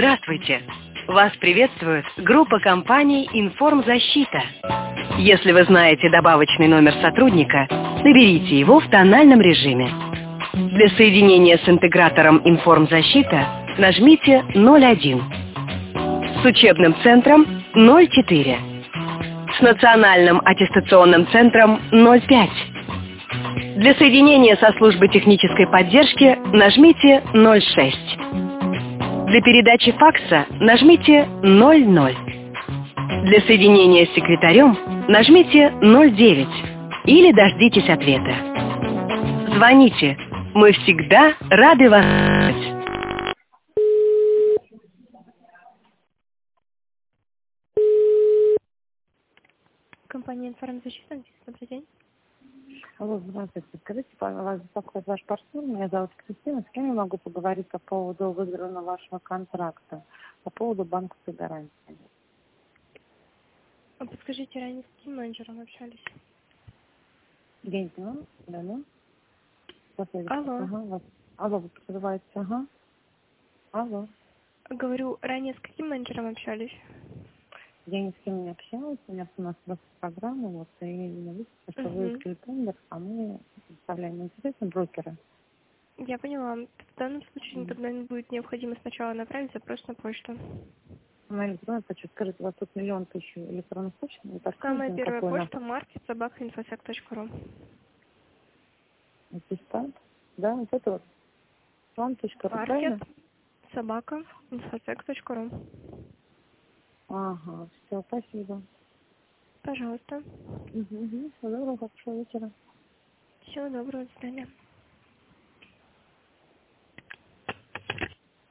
Здравствуйте! Вас приветствует группа компаний «Информзащита». Если вы знаете добавочный номер сотрудника, наберите его в тональном режиме. Для соединения с интегратором «Информзащита» нажмите 01. С учебным центром 04. С национальным аттестационным центром 05. Для соединения со службой технической поддержки нажмите 06. Для передачи факса нажмите 00. Для соединения с секретарем нажмите 09 или дождитесь ответа. Звоните, мы всегда рады вас слышать. Компания «Информзащита». Добрый день. Алло, здравствуйте. Скажите, пожалуйста, беспокоит ваш партнер. Меня зовут Кристина. С кем я могу поговорить по поводу выигранного вашего контракта, по поводу банковской гарантии? А подскажите, ранее с каким менеджером общались? Гентина? Да. Алло. Ага. Алло, вы позываете? Ага. Алло. Говорю, ранее с каким менеджером общались? Я ни с кем не общалась, у нас просто программа, вот, и я видела, что вы открыли тендер, а мы представляем интересы брокера. Я поняла. В данном случае тогда не будет необходимо сначала направить запрос на почту. На электронную почту, скажите, у вас тут 1 000 000 электронных почт? Самая первая почта market@infosec.ru. Аттестат? Да, вот это вот. План.ру, правильно? market@infosec.ru. Ага, все, спасибо. Пожалуйста. Всего доброго, хорошего вечера. Всего доброго, до свидания.